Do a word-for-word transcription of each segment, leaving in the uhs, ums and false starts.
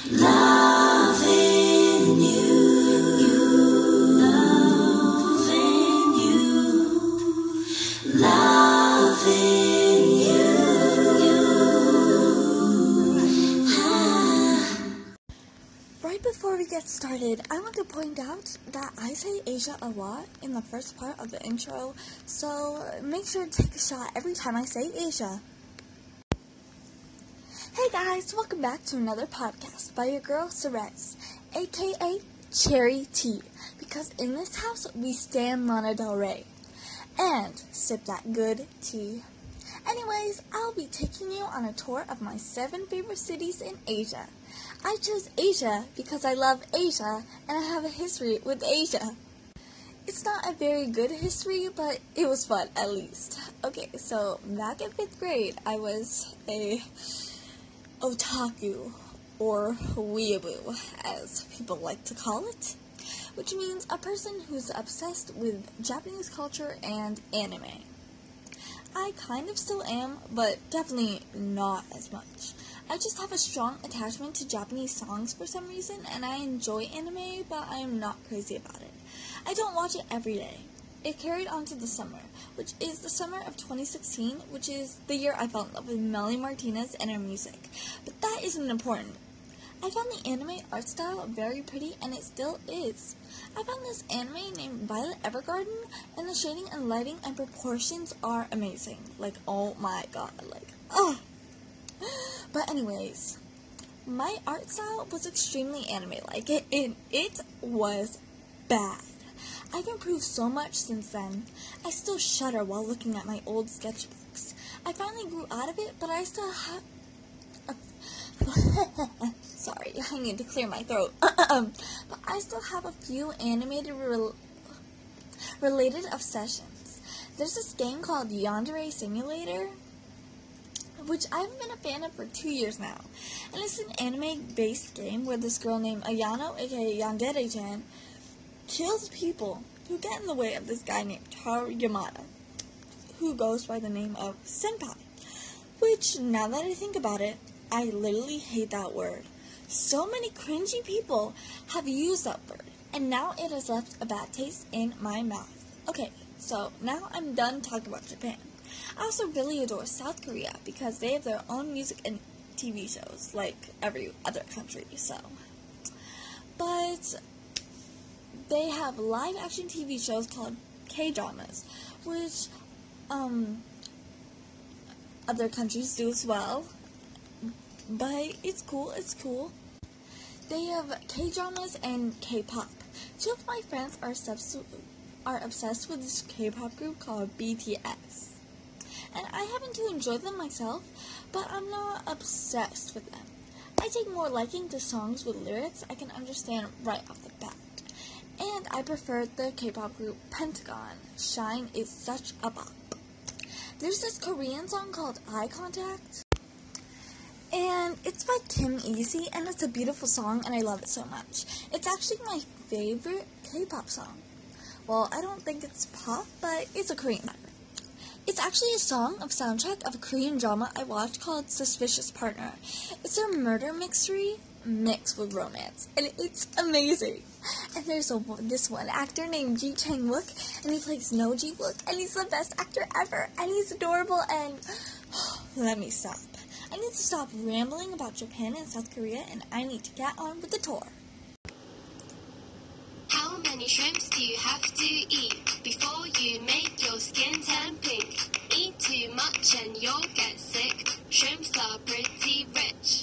Loving you, loving you, loving you. Right before we get started, I want to point out that I say Asia a lot in the first part of the intro, so make sure to take a shot every time I say Asia. Hey guys, welcome back to another podcast by your girl Cerez, aka Cherry Tea, because in this house we stand Lana Del Rey and sip that good tea. Anyways, I'll be taking you on a tour of my seven favorite cities in Asia. I chose Asia because I love Asia and I have a history with Asia. It's not a very good history, but it was fun at least. Okay, so back in fifth grade, I was a otaku, or weeaboo, as people like to call it, which means a person who's obsessed with Japanese culture and anime. I kind of still am, but definitely not as much. I just have a strong attachment to Japanese songs for some reason, and I enjoy anime, but I am not crazy about it. I don't watch it every day. It carried on to the summer, which is the summer of twenty sixteen, which is the year I fell in love with Melly Martinez and her music. But that isn't important. I found the anime art style very pretty, and it still is. I found this anime named Violet Evergarden, and the shading and lighting and proportions are amazing. Like, oh my god, like, oh. But anyways, my art style was extremely anime-like. It, it, it was bad. I've improved so much since then. I still shudder while looking at my old sketchbooks. I finally grew out of it, but I still have... Sorry, I need to clear my throat. But I still have a few animated rel- related obsessions. There's this game called Yandere Simulator, which I've been a fan of for two years now. And it's an anime-based game where this girl named Ayano, aka Yandere-chan, kills people who get in the way of this guy named Taru Yamada, who goes by the name of Senpai. Which, now that I think about it, I literally hate that word. So many cringy people have used that word, and now it has left a bad taste in my mouth. Okay, so now I'm done talking about Japan. I also really adore South Korea because they have their own music and T V shows, like every other country, so. But they have live-action T V shows called K-dramas, which um, other countries do as well. But it's cool, it's cool. They have K-dramas and K-pop. Two of my friends are, subs- are obsessed with this K-pop group called B T S. And I happen to enjoy them myself, but I'm not obsessed with them. I take more liking to songs with lyrics I can understand right off the bat. And I prefer the K-pop group Pentagon. Shine is such a bop. There's this Korean song called Eye Contact, and it's by Kim Easy, and it's a beautiful song, and I love it so much. It's actually my favorite K-pop song. Well, I don't think it's pop, but it's a Korean song. It's actually a song of soundtrack of a Korean drama I watched called Suspicious Partner. It's a murder mystery mixed with romance, and it's amazing. And there's a, this one actor named Ji Chang-wook, and he plays No Ji-wook, and he's the best actor ever, and he's adorable, and let me stop. I need to stop rambling about Japan and South Korea, and I need to get on with the tour. How many shrimps do you have to eat before you make your skin turn pink? Eat too much and you'll get sick. Shrimps are pretty rich.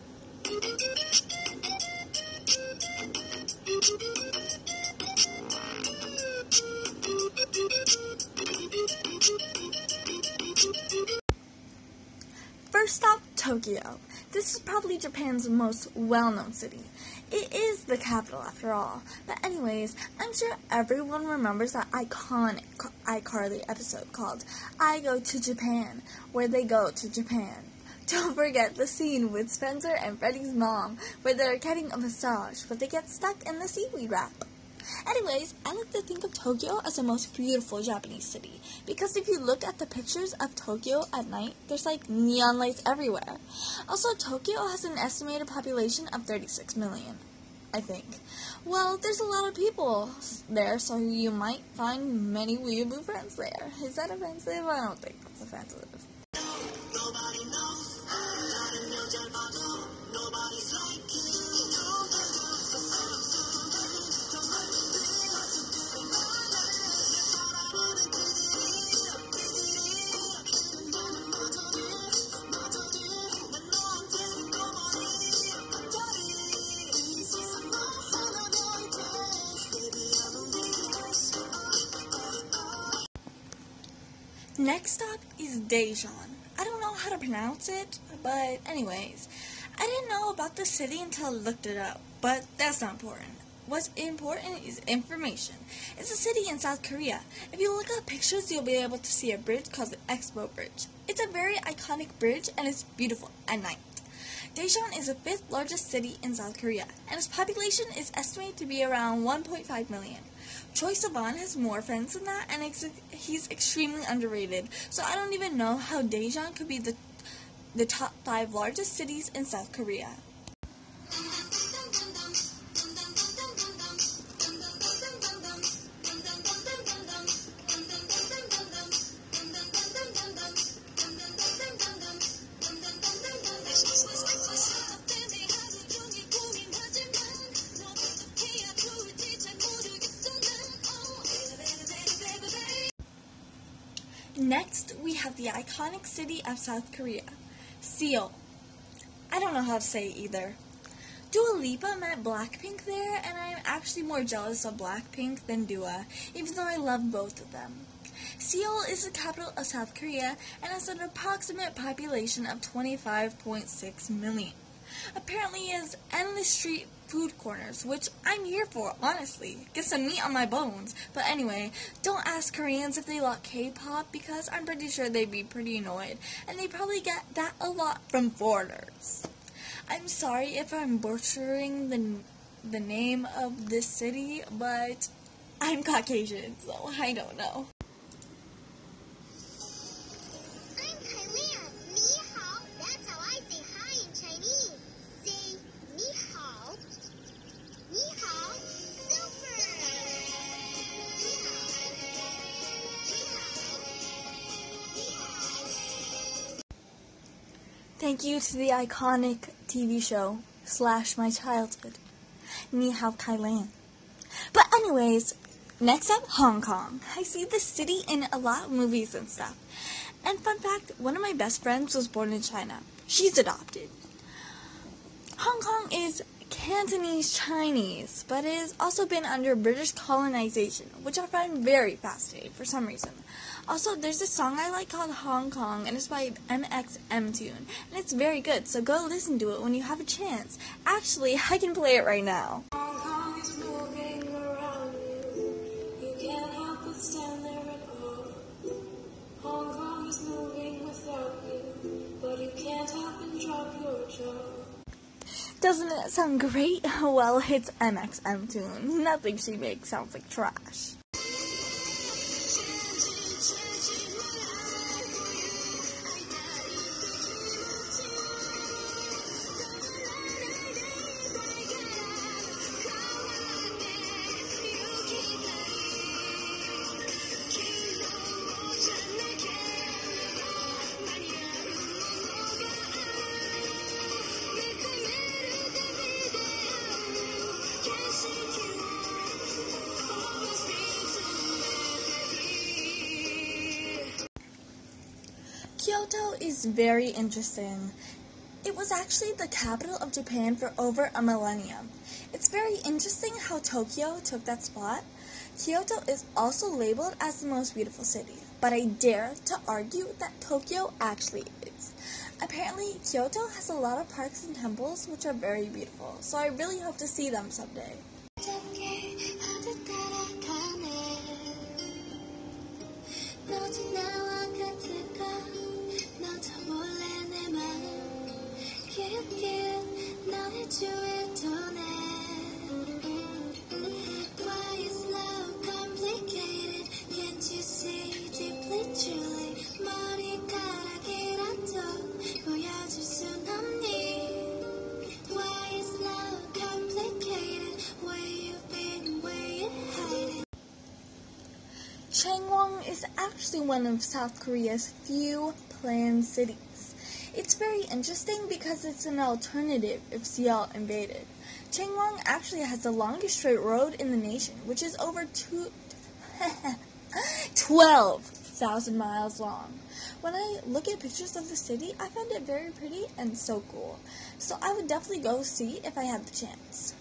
First stop, Tokyo. This is probably Japan's most well-known city. It is the capital after all. But anyways, I'm sure everyone remembers that iconic iCarly episode called I Go to Japan, where they go to Japan. Don't forget the scene with Spencer and Freddie's mom, where they're getting a massage, but they get stuck in the seaweed wrap. Anyways, I like to think of Tokyo as the most beautiful Japanese city because if you look at the pictures of Tokyo at night, there's like neon lights everywhere. Also, Tokyo has an estimated population of thirty-six million, I think. Well, there's a lot of people there, so you might find many weeaboo friends there. Is that offensive? I don't think it's offensive. Nobody knows. 나는 여잘 봐도 nobody's like you. Next up is Daejeon. I don't know how to pronounce it, but anyways, I didn't know about the city until I looked it up, but that's not important. What's important is information. It's a city in South Korea. If you look at pictures, you'll be able to see a bridge called the Expo Bridge. It's a very iconic bridge and it's beautiful at night. Daejeon is the fifth largest city in South Korea, and its population is estimated to be around one point five million. Choi Sivan has more friends than that, and ex he's extremely underrated, so I don't even know how Daejeon could be the, the top five largest cities in South Korea. Next, we have the iconic city of South Korea, Seoul. I don't know how to say it either. Dua Lipa met Blackpink there, and I'm actually more jealous of Blackpink than Dua, even though I love both of them. Seoul is the capital of South Korea and has an approximate population of twenty-five point six million. Apparently, it has endless street food corners, which I'm here for, honestly. Get some meat on my bones. But anyway, don't ask Koreans if they like K-pop because I'm pretty sure they'd be pretty annoyed, and they probably get that a lot from foreigners. I'm sorry if I'm butchering the, the name of this city, but I'm Caucasian, so I don't know. I'm Kailan. Ni hao. That's how I say hi in Chinese. Say ni hao. Ni hao. Super. Ni hao. Ni hao. Ni hao. Thank you to the iconic T V show slash my childhood, Ni Hao Kailan. But anyways, next up, Hong Kong. I see this city in a lot of movies and stuff. And fun fact, one of my best friends was born in China. She's adopted. Hong Kong is Cantonese Chinese, but it has also been under British colonization, which I find very fascinating for some reason. Also, there's a song I like called Hong Kong, and it's by M X M Tune, and it's very good, so go listen to it when you have a chance. Actually, I can play it right now. Hong Kong is moving around you. You can't help but stand there at all. Hong Kong is moving without you, but you can't help but drop your jaw. Doesn't it sound great? Well, it's M X M Tune. Nothing she makes sounds like trash. Kyoto is very interesting. It was actually the capital of Japan for over a millennium. It's very interesting how Tokyo took that spot. Kyoto is also labeled as the most beautiful city, but I dare to argue that Tokyo actually is. Apparently, Kyoto has a lot of parks and temples which are very beautiful, so I really hope to see them someday. 너의 주위를 도네. Changwon is actually one of South Korea's few planned cities. It's very interesting because it's an alternative if Seoul invaded. Changwon actually has the longest straight road in the nation, which is over two, twelve thousand miles long. When I look at pictures of the city, I find it very pretty and so cool. So I would definitely go see if I had the chance.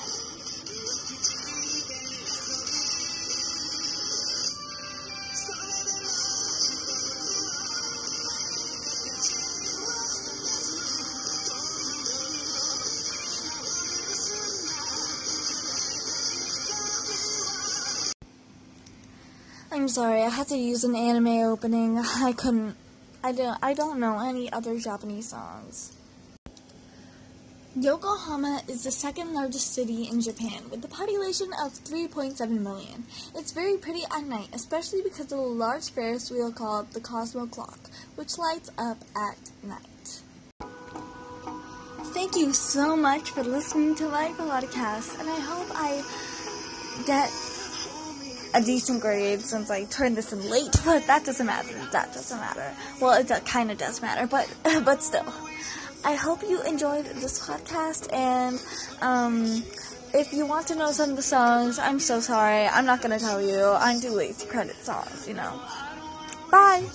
I'm sorry, I had to use an anime opening. I couldn't, I don't, I don't know any other Japanese songs. Yokohama is the second largest city in Japan with a population of three point seven million. It's very pretty at night, especially because of a large Ferris wheel called the Cosmo Clock, which lights up at night. Thank you so much for listening to my podcast, and I hope I get a decent grade since I turned this in late, but that doesn't matter. That doesn't matter. Well, it kind of does matter, but but still. I hope you enjoyed this podcast, and um, if you want to know some of the songs, I'm so sorry. I'm not going to tell you. I'm too late to credit songs, you know. Bye!